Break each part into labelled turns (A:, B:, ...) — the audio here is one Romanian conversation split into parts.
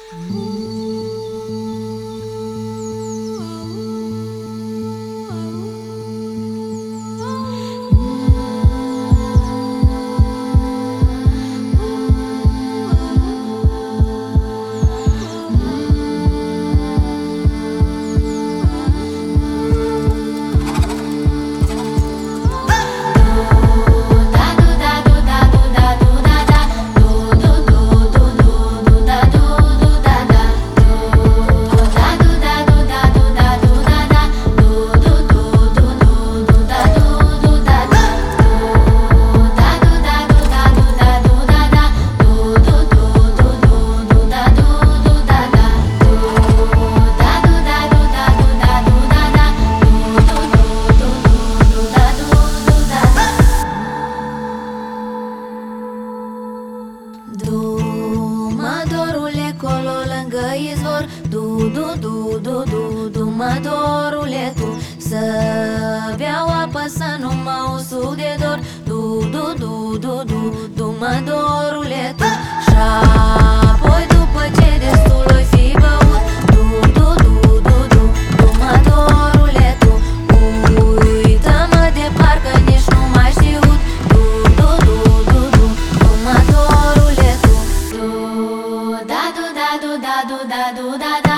A: izvor. Du-mă, dorule, tu, să beau apă, să nu mă usuc de dor. Du-mă, dorule, tu, și-apoi după ce destul oi fi băut. Du-mă, dorule, tu, uită-mă de parcă nici nu m-ai știut. Du-mă, dorule, tu, du-da-du-da-du-da-du-da-du-da-da.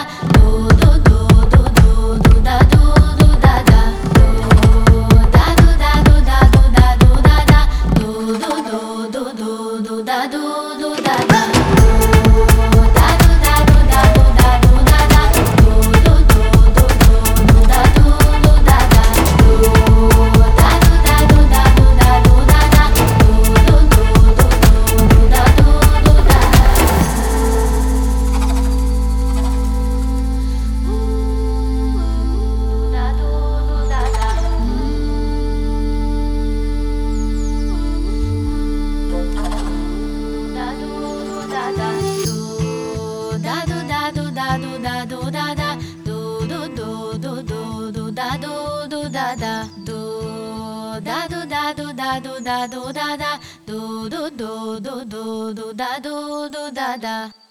A: Da